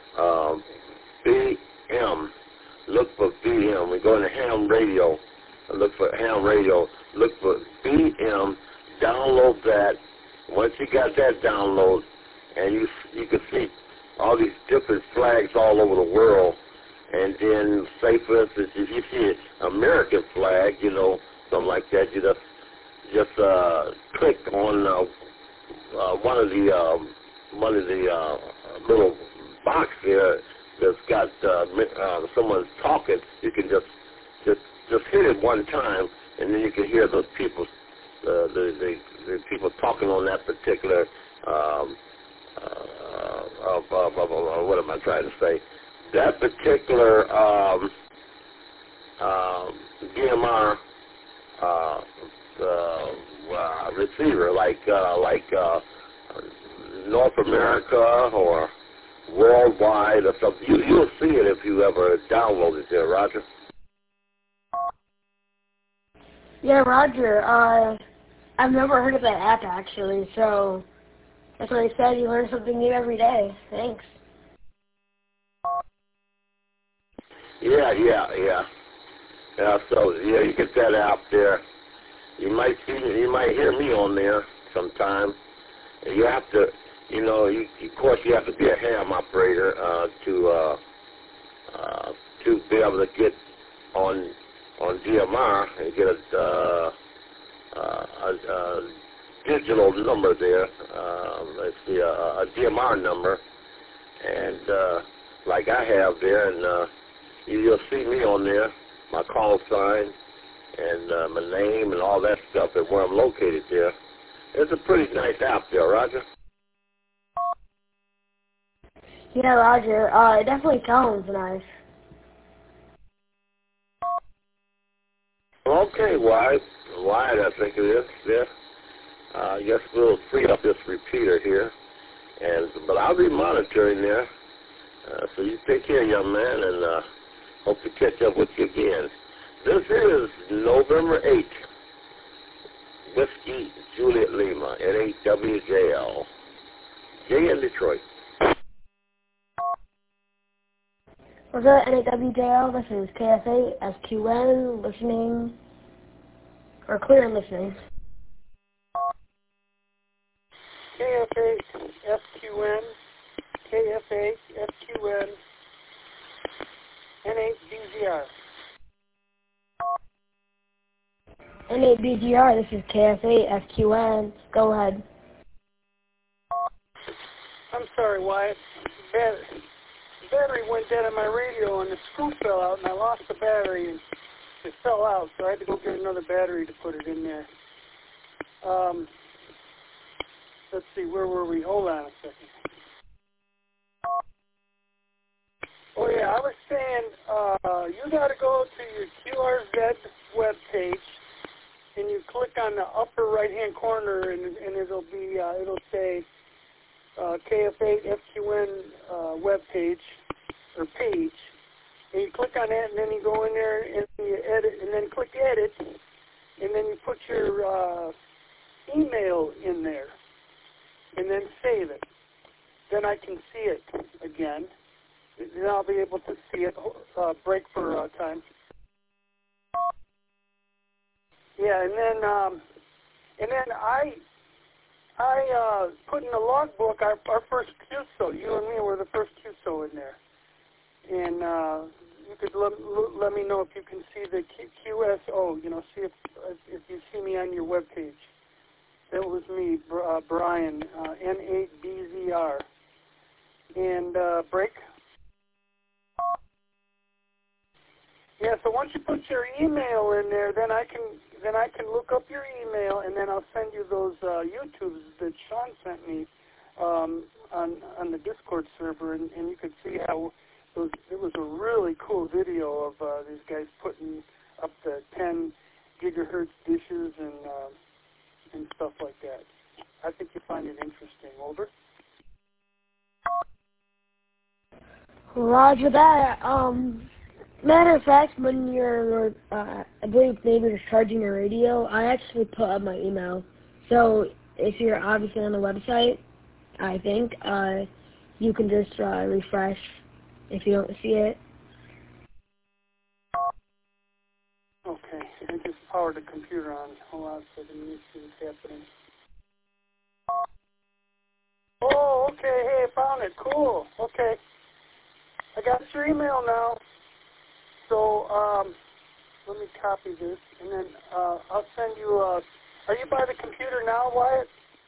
BM. Look for BM. We go into ham radio. Look for ham radio. Look for BM. Download that. Once you got that download, and you can see all these different flags all over the world. And then, say for instance, if you see an American flag, something like that, you just click on one of the little box there that's got someone talking. You can just hit it one time, and then you can hear those people, the people talking on that particular. What am I trying to say? That particular DMR receiver, like North America or worldwide or something. You'll see it if you ever download it there, Roger. Yeah, Roger. I've never heard of that app actually, so that's what I said. You learn something new every day. Thanks. Yeah. So you get that out there. You might hear me on there sometime. And you have to, of course, you have to be a ham operator to be able to get on DMR and get a digital number there. Let's see, a DMR number, and like I have there, and you'll see me on there, my call sign, and my name, and all that stuff, and where I'm located there. It's a pretty nice app there, Roger. Yeah, Roger. It definitely sounds nice. Okay, Wyatt, I think it is. Yeah. I guess we'll free up this repeater here, but I'll be monitoring there. So you take care, young man, and hope to catch up with you again. This is November 8th. Whiskey Juliet Lima, NAWJL. J in Detroit. What's up, NAWJL? This is KFA SQN, listening, or clear and listening. KFA SQN, KFA SQN, NABGR. NABGR, this is KFA SQN. Go ahead. I'm sorry, Wyatt. Battery went dead on my radio, and the screw fell out, and I lost the battery, and it fell out, so I had to go get another battery to put it in there. Let's see, where were we? Hold on a second. Oh, yeah, I was saying you got to go to your QRZ webpage, and you click on the upper right-hand corner, and it'll be it'll say KF8FQN webpage or page, and you click on that, and then you go in there and you edit, and then click edit, and then you put your email in there, and then save it. Then I can see it again. Then I'll be able to see it. Break for time. Yeah, and then I put in the logbook our first QSO. You and me were the first QSO in there, and you could let me know if you can see the QSO. You know, see if you see me on your webpage. That was me, Brian, N8BZR, and break. Yeah, so once you put your email in there, then I can look up your email, and then I'll send you those YouTubes that Sean sent me on the Discord server, and you could see how it was a really cool video of these guys putting up the 10 gigahertz dishes and stuff like that. I think you find it interesting. Over. Roger that. Matter of fact, when you're, I believe maybe you're charging your radio, I actually put up my email. So if you're obviously on the website, I think, you can just refresh if you don't see it. Okay, I just powered the computer on. Hold on a second, let me see what's happening. Oh, okay, hey, I found it. Cool. Okay. I got your email now. So, let me copy this, and then I'll send you, are you by the computer now, Wyatt?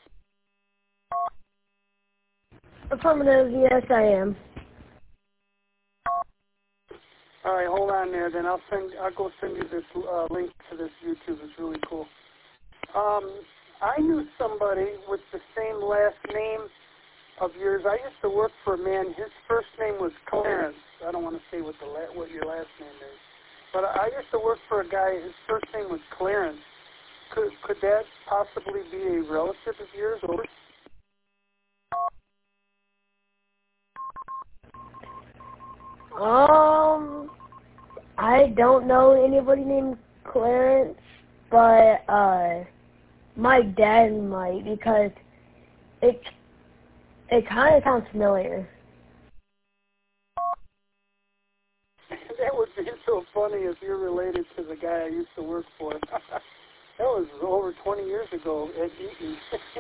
Affirmative, yes, I am. All right, hold on there, then I'll go send you this link to this YouTube. It's really cool. I knew somebody with the same last name of yours. I used to work for a man. His first name was Clarence. I don't want to say what your last name is, but I used to work for a guy. His first name was Clarence. Could that possibly be a relative of yours? Or? I don't know anybody named Clarence, but my dad might, because it kind of sounds familiar. That would be so funny if you're related to the guy I used to work for. That was over 20 years ago at Eaton.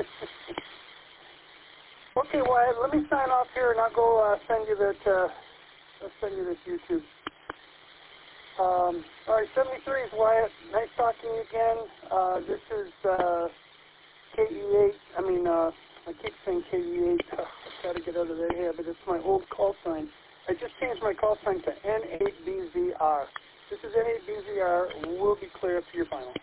Okay, Wyatt, let me sign off here, and I'll go send you that. I'll send you this YouTube. All right, 73 is Wyatt. Nice talking to you again. This is KE8. I mean, I keep saying KE8. I've got to get out of that habit. It's my old call sign. I just changed my call sign to N8BZR. This is N8BZR. We'll be clear up to your final.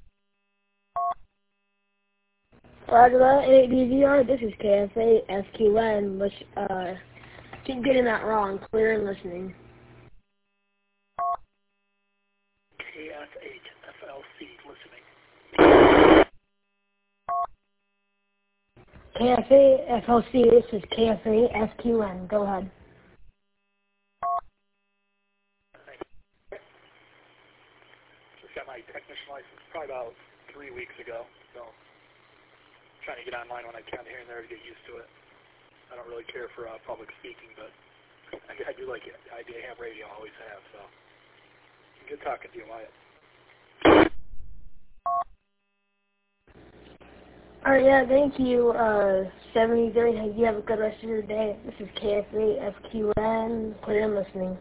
Roger that, N8BZR. This is KF8FQN, which, keep getting that wrong. Clear and listening. KF8FLC listening. KF8FLC, this is KF8FQN. Go ahead. Just got my technician license probably about 3 weeks ago, so trying to get online when I can here and there to get used to it. I don't really care for public speaking, but I do like it. I do have radio, I always have, so good talking to you, Wyatt. Alright, yeah, thank you, 73. You have a good rest of your day. This is KF8FQN. Clear and listening.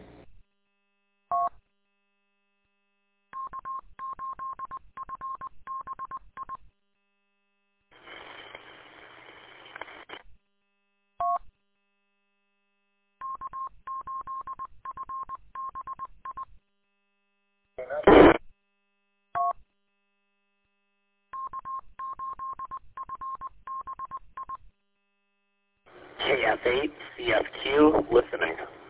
KF8 CFQ listening.